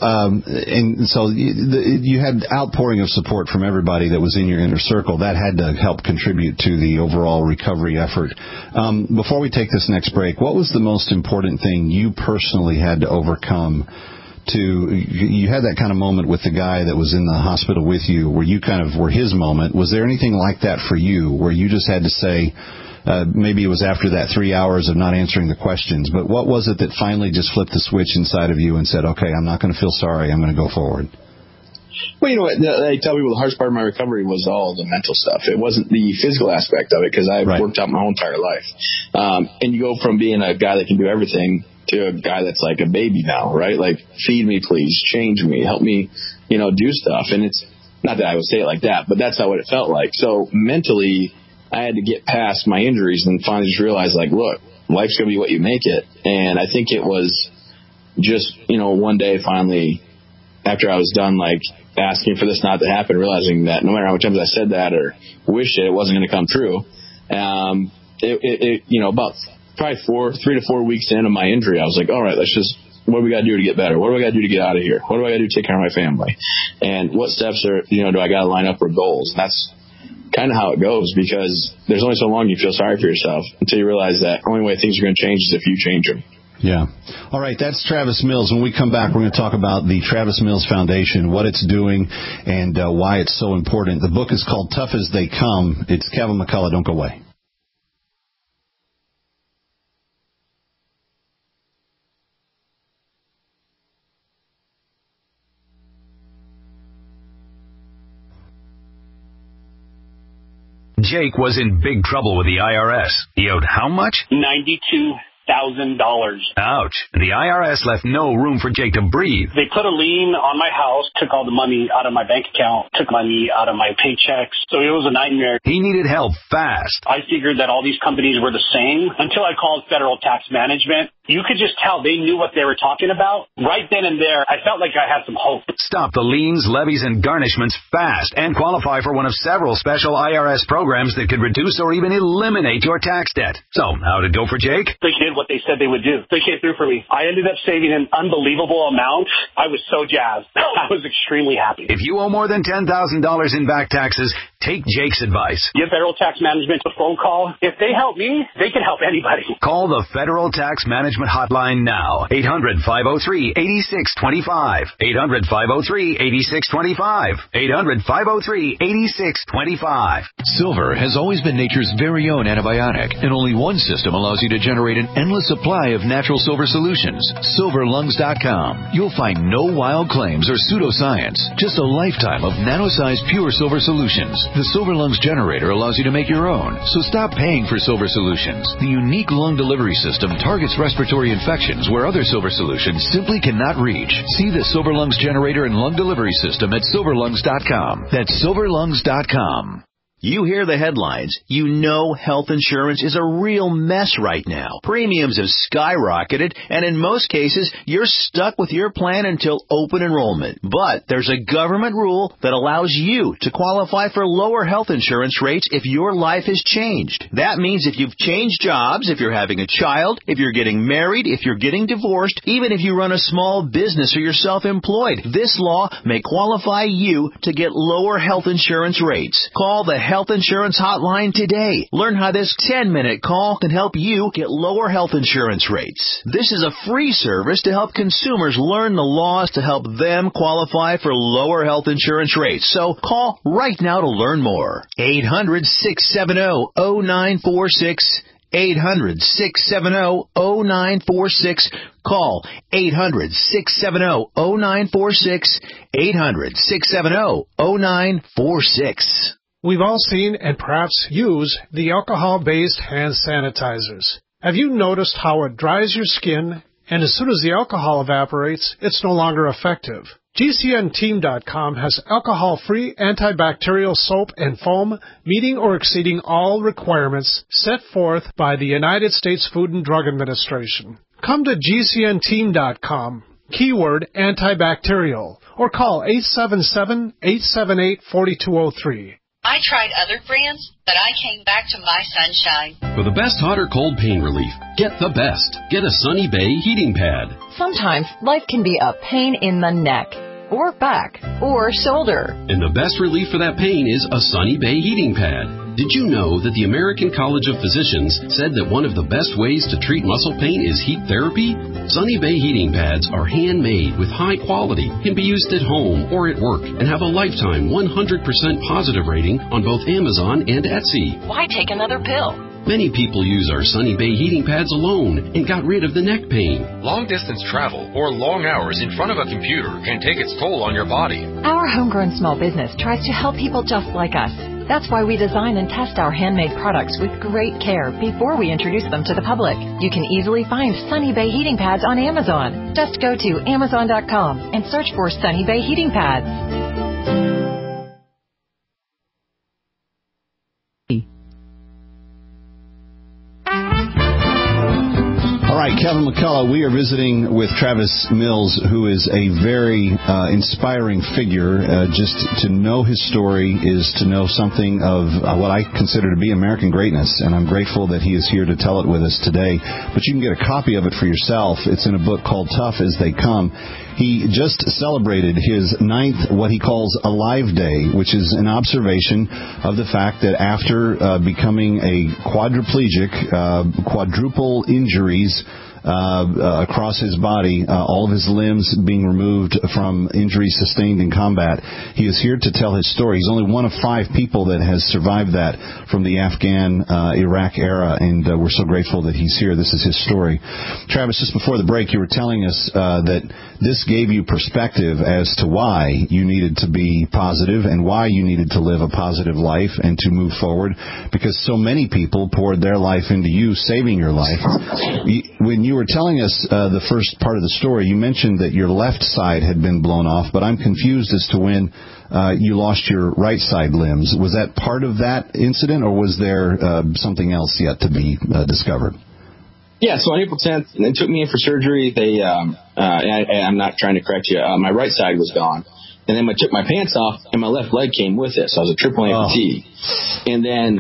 Speaker 6: you had outpouring of support from everybody that was in your inner circle. That had to help contribute to the overall recovery effort. Before we take this next break, what was the most important thing you personally had to overcome? You had that kind of moment with the guy that was in the hospital with you, where you kind of were his moment. Was there anything like that for you, where you just had to say? Maybe it was after that 3 hours of not answering the questions, but what was it that finally just flipped the switch inside of you and said, okay, I'm not going to feel sorry, I'm going to go forward?
Speaker 10: Well, you know what, I tell people the hardest part of my recovery was all the mental stuff. It wasn't the physical aspect of it, because I've worked out my whole entire life. And you go from being a guy that can do everything to a guy that's like a baby now, right? Like, feed me, please, change me, help me, do stuff. And it's not that I would say it like that, but that's not what it felt like. So mentally, I had to get past my injuries and finally just realize, like, look, life's going to be what you make it. And I think it was just, one day finally, after I was done, like, asking for this not to happen, realizing that no matter how many times I said that or wished it wasn't going to come true, about probably 3 to 4 weeks into my injury, I was like, all right, what do we got to do to get better? What do I got to do to get out of here? What do I got to do to take care of my family? And what steps do I got to line up for goals? And that's kind of how it goes, because there's only so long you feel sorry for yourself until you realize that the only way things are going to change is if you change them.
Speaker 6: Yeah. All right, that's Travis Mills. When we come back, we're going to talk about the Travis Mills Foundation, what it's doing, and why it's so important. The book is called Tough as They Come. It's Kevin McCullough. Don't go away.
Speaker 15: Jake was in big trouble with the IRS. He owed how much?
Speaker 16: $92,000.
Speaker 15: Ouch. The IRS left no room for Jake to breathe.
Speaker 16: They put a lien on my house, took all the money out of my bank account, took money out of my paychecks. So it was a nightmare.
Speaker 15: He needed help fast.
Speaker 16: I figured that all these companies were the same until I called Federal Tax Management. You could just tell they knew what they were talking about. Right then and there, I felt like I had some hope.
Speaker 15: Stop the liens, levies, and garnishments fast and qualify for one of several special IRS programs that could reduce or even eliminate your tax debt. So, how'd it go for Jake?
Speaker 16: They did what they said they would do. They came through for me. I ended up saving an unbelievable amount. I was so jazzed. I was extremely happy.
Speaker 15: If you owe more than $10,000 in back taxes, take Jake's advice.
Speaker 16: Give Federal Tax Management a phone call. If they help me, they can help anybody.
Speaker 15: Call the Federal Tax Management Hotline now. 800-503-8625. 800-503-8625. 800-503-8625.
Speaker 17: Silver has always been nature's very own antibiotic, and only one system allows you to generate an endless supply of natural silver solutions. SilverLungs.com. You'll find no wild claims or pseudoscience, just a lifetime of nano-sized pure silver solutions. The Silver Lungs generator allows you to make your own, so stop paying for silver solutions. The unique lung delivery system targets respiratory infections where other silver solutions simply cannot reach. See the Silver Lungs generator and lung delivery system at SilverLungs.com. That's SilverLungs.com.
Speaker 18: You hear the headlines. You know health insurance is a real mess right now. Premiums have skyrocketed, and in most cases, you're stuck with your plan until open enrollment. But there's a government rule that allows you to qualify for lower health insurance rates if your life has changed. That means if you've changed jobs, if you're having a child, if you're getting married, if you're getting divorced, even if you run a small business or you're self-employed, this law may qualify you to get lower health insurance rates. Call the Health Insurance Hotline today. Learn how this 10-minute call can help you get lower health insurance rates. This is a free service to help consumers learn the laws to help them qualify for lower health insurance rates. So call right now to learn more. 800-670-0946. 800-670-0946. Call 800-670-0946. 800-670-0946.
Speaker 4: We've all seen and perhaps use the alcohol-based hand sanitizers. Have you noticed how it dries your skin, and as soon as the alcohol evaporates, it's no longer effective? GCNteam.com has alcohol-free antibacterial soap and foam meeting or exceeding all requirements set forth by the United States Food and Drug Administration. Come to GCNteam.com, keyword antibacterial, or call 877-878-4203.
Speaker 19: I tried other brands, but I came back to my Sunshine.
Speaker 20: For the best hot or cold pain relief, get the best. Get a Sunny Bay heating pad.
Speaker 3: Sometimes life can be a pain in the neck, or back, or shoulder.
Speaker 20: And the best relief for that pain is a Sunny Bay heating pad. Did you know that the American College of Physicians said that one of the best ways to treat muscle pain is heat therapy? Sunny Bay heating pads are handmade with high quality, can be used at home or at work, and have a lifetime 100% positive rating on both Amazon and Etsy.
Speaker 3: Why take another pill?
Speaker 20: Many people use our Sunny Bay heating pads alone and got rid of the neck pain.
Speaker 21: Long-distance travel or long hours in front of a computer can take its toll on your body.
Speaker 3: Our homegrown small business tries to help people just like us. That's why we design and test our handmade products with great care before we introduce them to the public. You can easily find Sunny Bay heating pads on Amazon. Just go to Amazon.com and search for Sunny Bay heating pads.
Speaker 6: All right, Kevin McCullough, we are visiting with Travis Mills, who is a very inspiring figure. Just to know his story is to know something of what I consider to be American greatness, and I'm grateful that he is here to tell it with us today. But you can get a copy of it for yourself. It's in a book called Tough as They Come. He just celebrated his 9th, what he calls Alive Day, which is an observation of the fact that after becoming a quadriplegic, quadruple injuries across his body, all of his limbs being removed from injuries sustained in combat. He is here to tell his story. He's only one of 5 people that has survived that from the Afghan-Iraq era, and we're so grateful that he's here. This is his story. Travis, just before the break, you were telling us that this gave you perspective as to why you needed to be positive and why you needed to live a positive life and to move forward, because so many people poured their life into you, saving your life. when you were telling us the first part of the story, you mentioned that your left side had been blown off, but I'm confused as to when you lost your right side limbs. Was that part of that incident, or was there something else yet to be discovered?
Speaker 10: Yeah, so on April 10th, they took me in for surgery. They, I'm not trying to correct you, my right side was gone. And then I took my pants off, and my left leg came with it, so I was a triple amputee. And then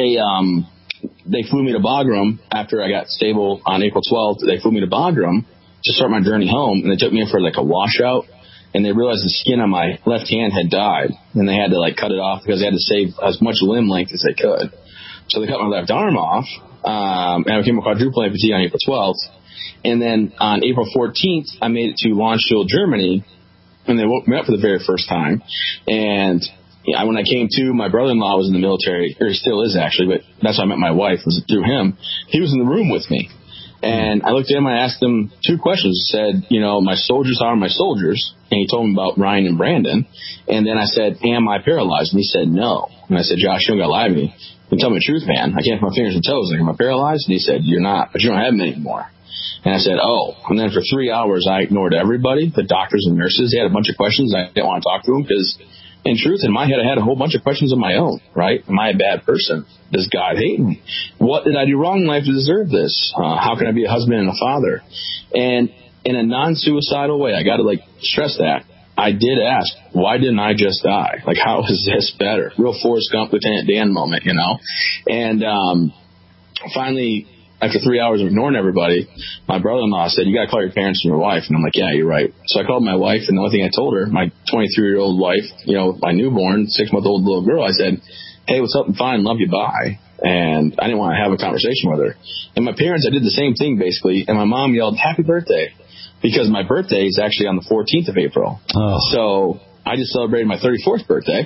Speaker 10: they flew me to Bagram after I got stable on April 12th. They flew me to Bagram to start my journey home, and they took me in for like a washout. And they realized the skin on my left hand had died, and they had to like cut it off because they had to save as much limb length as they could. So they cut my left arm off, and I became a quadruple amputee on April 12th. And then on April 14th, I made it to Landstuhl, Germany, and they woke me up for the very first time. And when I came to, my brother-in-law was in the military, or he still is actually, but that's how I met my wife, was through him. He was in the room with me. And I looked at him, I asked him two questions. I said, my soldiers are my soldiers. And he told me about Ryan and Brandon. And then I said, am I paralyzed? And he said, no. And I said, Josh, you don't got to lie to me. You tell me the truth, man. I can't put my fingers and toes. Like, am I paralyzed? And he said, you're not, but you don't have them anymore. And I said, oh. And then for 3 hours, I ignored everybody, the doctors and nurses. They had a bunch of questions. I didn't want to talk to them because, in truth, in my head, I had a whole bunch of questions of my own, right? Am I a bad person? Does God hate me? What did I do wrong in life to deserve this? How can I be a husband and a father? And in a non-suicidal way, I got to, stress that. I did ask, why didn't I just die? How is this better? Real Forrest Gump, Lieutenant Dan moment, And finally, after 3 hours of ignoring everybody, my brother-in-law said, you got to call your parents and your wife. And I'm like, yeah, you're right. So I called my wife, and the only thing I told her, my 23-year-old wife, my newborn, 6-month-old little girl, I said, hey, what's up? I'm fine. Love you. Bye. And I didn't want to have a conversation with her. And my parents, I did the same thing, basically. And my mom yelled, happy birthday, because my birthday is actually on the 14th of April. Oh. So I just celebrated my 34th birthday,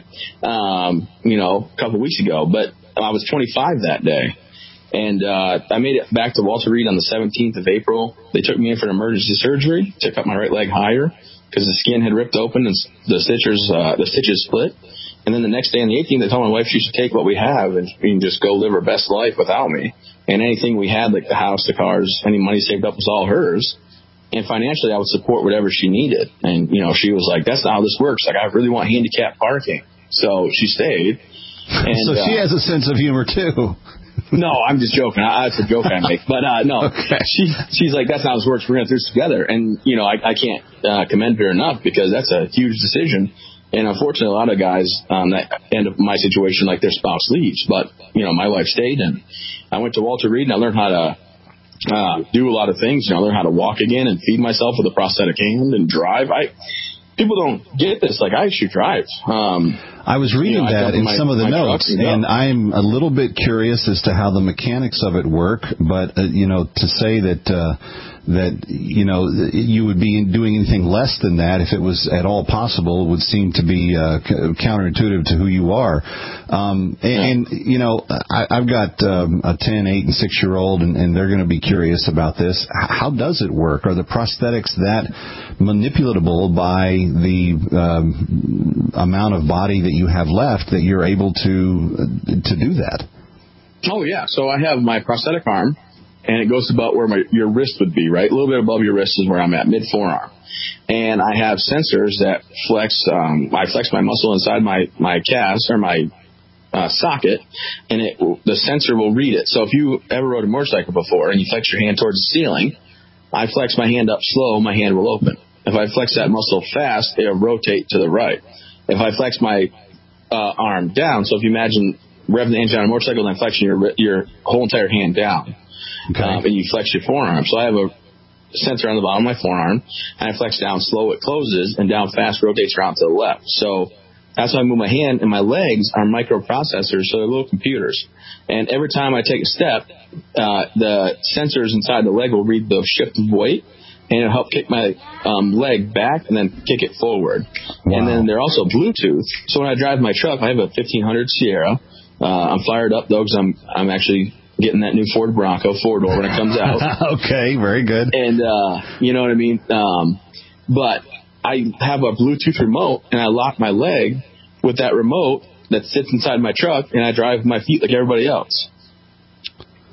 Speaker 10: a couple of weeks ago. But I was 25 that day. And I made it back to Walter Reed on the 17th of April. They took me in for an emergency surgery to cut my right leg higher because the skin had ripped open and the stitches split. And then the next day on the 18th, they told my wife she should take what we have and just go live her best life without me. And anything we had, like the house, the cars, any money saved up was all hers. And financially, I would support whatever she needed. And, she was like, that's not how this works. I really want handicapped parking. So she stayed. And,
Speaker 6: so she has a sense of humor, too.
Speaker 10: No, I'm just joking. That's a joke I make. But no, okay. She's like, that's not how this works. We're going to do this together. And, I can't commend her enough because that's a huge decision. And unfortunately, a lot of guys that end up my situation, like their spouse leaves. But, my wife stayed. And I went to Walter Reed and I learned how to do a lot of things. I learned how to walk again and feed myself with a prosthetic hand and drive. People don't get this. I actually drive.
Speaker 6: I was reading that in some of the notes, and I'm a little bit curious as to how the mechanics of it work. But to say that you would be doing anything less than that, if it was at all possible, would seem to be counterintuitive to who you are. I've got a 10, 8, and 6-year-old, and they're going to be curious about this. How does it work? Are the prosthetics that manipulatable by the amount of body that you have left that you're able to do that?
Speaker 10: Oh, yeah. So I have my prosthetic arm, and it goes about where your wrist would be, right? A little bit above your wrist is where I'm at, mid-forearm. And I have sensors that flex. I flex my muscle inside my cast or my socket, and the sensor will read it. So if you ever rode a motorcycle before and you flex your hand towards the ceiling, I flex my hand up slow, my hand will open. If I flex that muscle fast, it'll rotate to the right. If I flex my arm down, so if you imagine revving the engine on a motorcycle and flexing your whole entire hand down, and you flex your forearm. So I have a sensor on the bottom of my forearm, and I flex down slow, it closes, and down fast rotates around to the left. So that's how I move my hand, and my legs are microprocessors, so they're little computers. And every time I take a step, the sensors inside the leg will read the shift of weight, and it'll help kick my leg back and then kick it forward. Wow. And then they're also Bluetooth. So when I drive my truck, I have a 1500 Sierra. I'm fired up, though, because I'm actually getting that new Ford Bronco 4-door when it comes out.
Speaker 6: Okay, very good.
Speaker 10: And you know what I mean? But I have a Bluetooth remote, and I lock my leg with that remote that sits inside my truck, and I drive my feet like everybody else.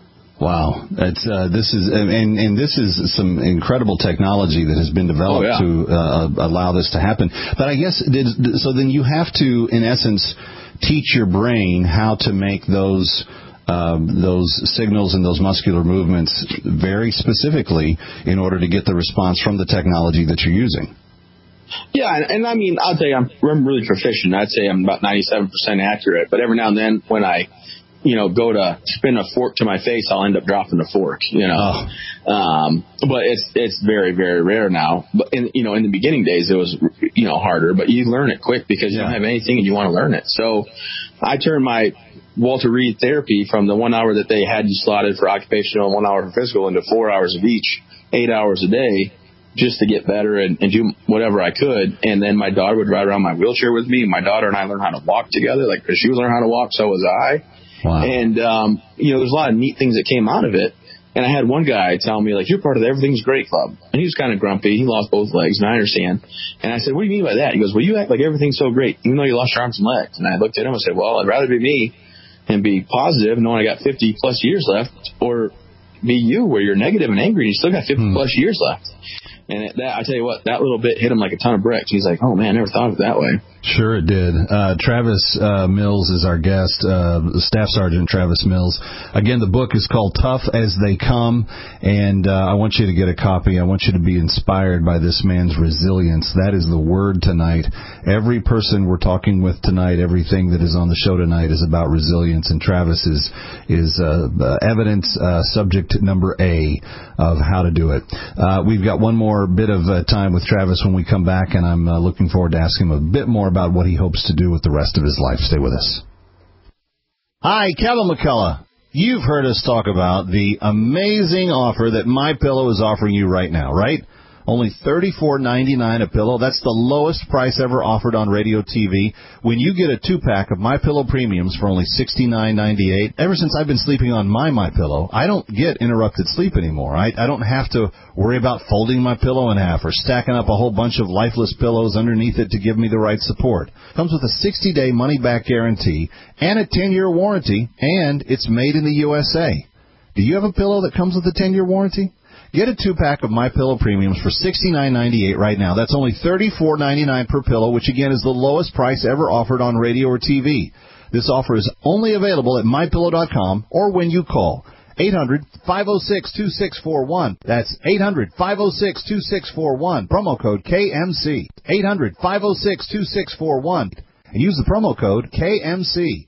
Speaker 6: Wow, this is some incredible technology that has been developed to allow this to happen. But I guess so. Then you have to, in essence, teach your brain how to make those signals and those muscular movements very specifically in order to get the response from the technology that you're using.
Speaker 10: Yeah, and I mean, I'll tell you, I'm really proficient. I'd say I'm about 97% accurate. But every now and then, when I go to spin a fork to my face, I'll end up dropping the fork, but it's very, very rare now. But in the beginning days, it was, harder, but you learn it quick because you don't have anything and you want to learn it. So I turned my Walter Reed therapy from the 1 hour that they had you slotted for occupational and 1 hour for physical into 4 hours of each, 8 hours a day, just to get better and do whatever I could. And then my daughter would ride around my wheelchair with me. My daughter and I learned how to walk together. Like, because she was learning how to walk, so was I. Wow. And, there's a lot of neat things that came out of it. And I had one guy tell me, like, you're part of the Everything's Great Club. And he was kind of grumpy. He lost both legs, and I understand. And I said, what do you mean by that? He goes, well, you act like everything's so great, even though you lost your arms and legs. And I looked at him and said, well, I'd rather be me and be positive, knowing I got 50-plus years left, or be you, where you're negative and angry, and you still got 50-plus years left. And I tell you what, that little bit hit him like a ton of bricks. He's like, oh, man, I never thought of it that way.
Speaker 6: Sure it did. Travis Mills is our guest, Staff Sergeant Travis Mills. Again, the book is called Tough as They Come, and I want you to get a copy. I want you to be inspired by this man's resilience. That is the word tonight. Every person we're talking with tonight, everything that is on the show tonight is about resilience, and Travis is evidence subject number A of how to do it. We've got one more bit of time with Travis when we come back, and I'm looking forward to asking him a bit more about what he hopes to do with the rest of his life. Stay with us. Hi, Kevin McCullough. You've heard us talk about the amazing offer that MyPillow is offering you right now, right? Only $34.99 a pillow. That's the lowest price ever offered on radio TV. When you get a 2-pack of MyPillow Premiums for only $69.98, ever since I've been sleeping on my MyPillow, I don't get interrupted sleep anymore. I don't have to worry about folding my pillow in half or stacking up a whole bunch of lifeless pillows underneath it to give me the right support. Comes with a 60-day money-back guarantee and a 10-year warranty, and it's made in the USA. Do you have a pillow that comes with a 10-year warranty? Get a 2-pack of MyPillow Premiums for $69.98 right now. That's only $34.99 per pillow, which again is the lowest price ever offered on radio or TV. This offer is only available at MyPillow.com or when you call 800-506-2641. That's 800-506-2641. Promo code KMC. 800-506-2641. And use the promo code KMC.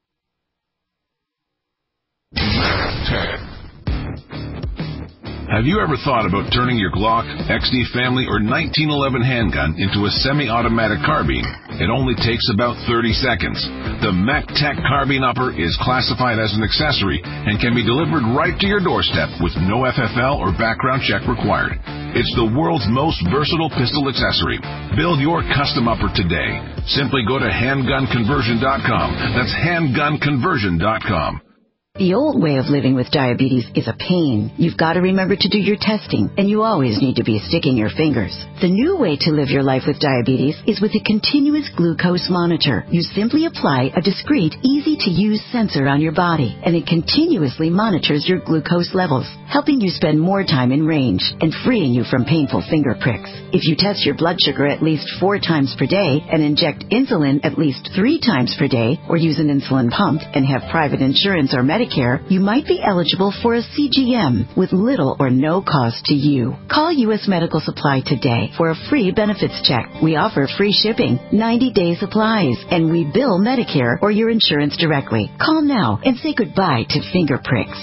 Speaker 5: Have you ever thought about turning your Glock, XD Family, or 1911 handgun into a semi-automatic carbine? It only takes about 30 seconds. The MacTech Carbine Upper is classified as an accessory and can be delivered right to your doorstep with no FFL or background check required. It's the world's most versatile pistol accessory. Build your custom upper today. Simply go to handgunconversion.com. That's handgunconversion.com.
Speaker 22: The old way of living with diabetes is a pain. You've got to remember to do your testing, and you always need to be sticking your fingers. The new way to live your life with diabetes is with a continuous glucose monitor. You simply apply a discreet, easy-to-use sensor on your body, and it continuously monitors your glucose levels, helping you spend more time in range and freeing you from painful finger pricks. If you test your blood sugar at least 4 times per day and inject insulin at least 3 times per day, or use an insulin pump and have private insurance or Medicare, you might be eligible for a CGM with little or no cost to you. Call U.S. Medical Supply today for a free benefits check. We offer free shipping, 90-day supplies, and we bill Medicare or your insurance directly. Call now and say goodbye to finger pricks.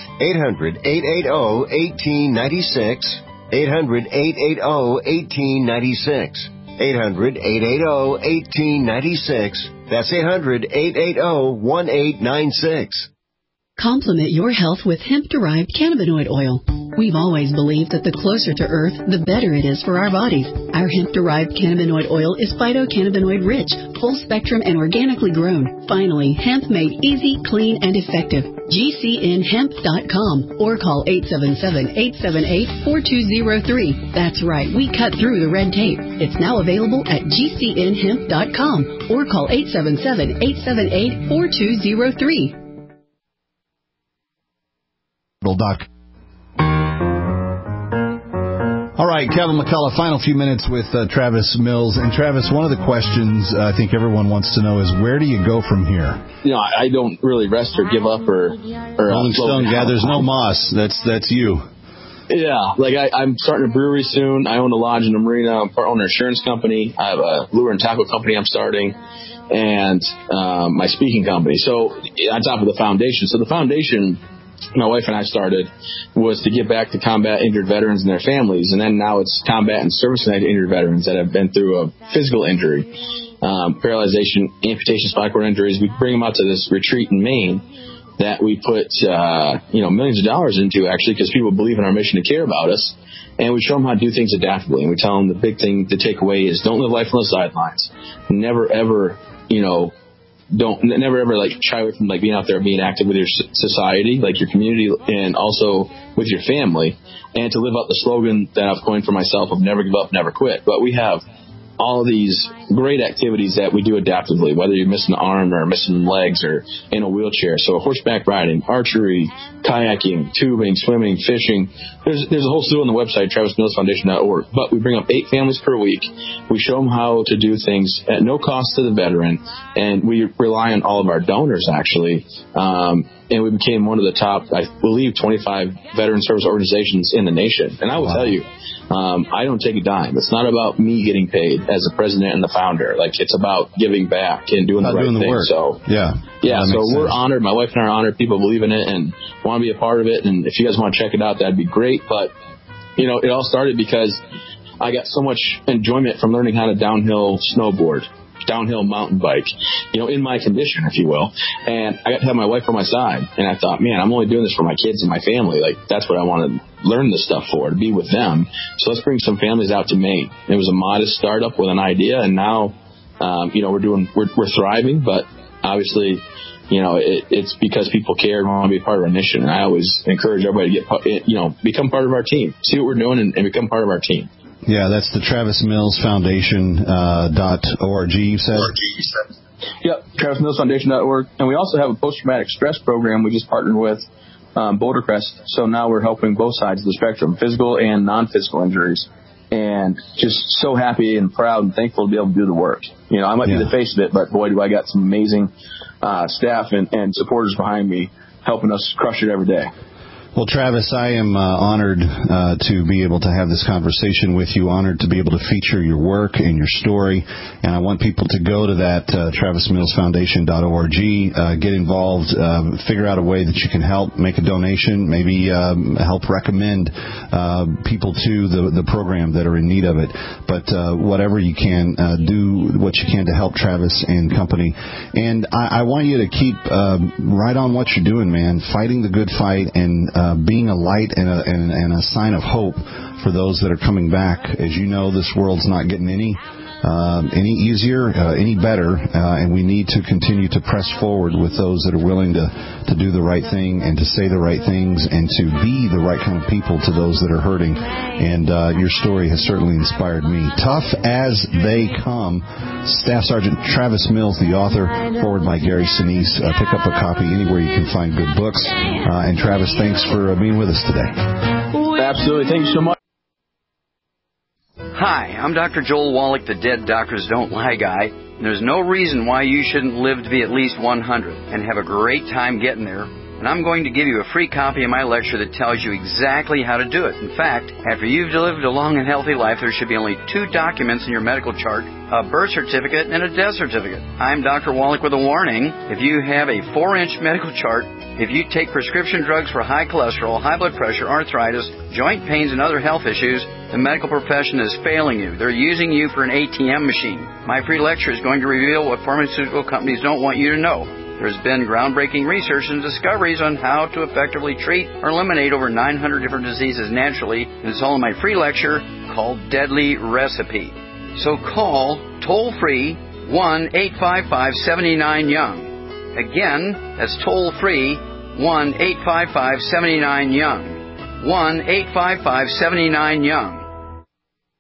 Speaker 8: 800-880-1896. 800-880-1896. 800-880-1896. That's 800-880-1896.
Speaker 23: Complement your health with hemp-derived cannabinoid oil. We've always believed that the closer to Earth, the better it is for our bodies. Our hemp-derived cannabinoid oil is phytocannabinoid-rich, full-spectrum, and organically grown. Finally, hemp made easy, clean, and effective. GCNhemp.com or call 877-878-4203. That's right, we cut through the red tape. It's now available at GCNhemp.com or call 877-878-4203.
Speaker 6: All right, Kevin McCullough, final few minutes with Travis Mills. And Travis, one of the questions I think everyone wants to know is, where do you go from here?
Speaker 10: I don't really rest or give up or
Speaker 6: Rolling Stone gathers no moss. That's you.
Speaker 10: Yeah, I'm starting a brewery soon. I own a lodge in a marina. I'm part owner of an insurance company. I have a lure and tackle company I'm starting, and my speaking company. So on top of the foundation. So the foundation my wife and I started was to give back to combat injured veterans and their families, and then now it's combat and service-connected injured veterans that have been through a physical injury, paralyzation, amputation, spinal cord injuries. We bring them out to this retreat in Maine that we put millions of dollars into, actually, because people believe in our mission to care about us, and we show them how to do things adaptably. And we tell them the big thing to take away is don't live life on the sidelines. Never ever shy away from being out there, being active with your society, your community, and also with your family, and to live out the slogan that I've coined for myself of never give up, never quit. But we have all of these great activities that we do adaptively, whether you're missing an arm or missing legs or in a wheelchair. So horseback riding, archery, kayaking, tubing, swimming, fishing. There's a whole slew on the website, TravisMillsFoundation.org. But we bring up 8 families per week. We show them how to do things at no cost to the veteran, and we rely on all of our donors, actually. And we became one of the top, I believe, 25 veteran service organizations in the nation. And I will tell you, I don't take a dime. It's not about me getting paid as the president and the founder. It's about giving back and doing the right thing.
Speaker 6: Work.
Speaker 10: So so we're honored. My wife and I are honored. People believe in it and want to be a part of it. And if you guys want to check it out, that'd be great. But it all started because I got so much enjoyment from learning how to downhill snowboard, downhill mountain bike, in my condition, if you will. And I got to have my wife on my side. And I thought, man, I'm only doing this for my kids and my family. That's what I want to learn this stuff for, to be with them. So let's bring some families out to Maine. It was a modest startup with an idea. And now, we're thriving, but obviously, it's because people care and want to be a part of our mission. And I always encourage everybody to become part of our team, see what we're doing and become part of our team.
Speaker 6: Yeah, that's the TravisMillsFoundation.org, you said?
Speaker 10: Yep, TravisMillsFoundation.org. And we also have a post-traumatic stress program we just partnered with Boulder Crest. So now we're helping both sides of the spectrum, physical and non-physical injuries. And just so happy and proud and thankful to be able to do the work. I might be the face of it, but boy, do I got some amazing staff and supporters behind me helping us crush it every day.
Speaker 6: Well, Travis, I am honored to be able to have this conversation with you, honored to be able to feature your work and your story, and I want people to go to that TravisMillsFoundation.org, get involved, figure out a way that you can help, make a donation, maybe help recommend people to the program that are in need of it. But whatever you can, do what you can to help Travis and company. And I want you to keep right on what you're doing, man, fighting the good fight and being a light and a sign of hope for those that are coming back. As you know, this world's not getting any easier, any better, and we need to continue to press forward with those that are willing to do the right thing and to say the right things and to be the right kind of people to those that are hurting. And your story has certainly inspired me. Tough as They Come, Staff Sergeant Travis Mills, the author, forward by Gary Sinise. Pick up a copy anywhere you can find good books. And Travis, thanks for being with us today.
Speaker 10: Absolutely. Thank you so much.
Speaker 7: Hi, I'm Dr. Joel Wallach, the Dead Doctors Don't Lie guy. There's no reason why you shouldn't live to be at least 100 and have a great time getting there. And I'm going to give you a free copy of my lecture that tells you exactly how to do it. In fact, after you've lived a long and healthy life, there should be only 2 documents in your medical chart, a birth certificate and a death certificate. I'm Dr. Wallach with a warning. If you have a 4-inch medical chart, if you take prescription drugs for high cholesterol, high blood pressure, arthritis, joint pains, and other health issues, the medical profession is failing you. They're using you for an ATM machine. My free lecture is going to reveal what pharmaceutical companies don't want you to know. There's been groundbreaking research and discoveries on how to effectively treat or eliminate over 900 different diseases naturally, and it's all in my free lecture called Deadly Recipe. So call toll-free 1-855-79-YOUNG. Again, that's toll-free 1-855-79-YOUNG. 1-855-79-YOUNG.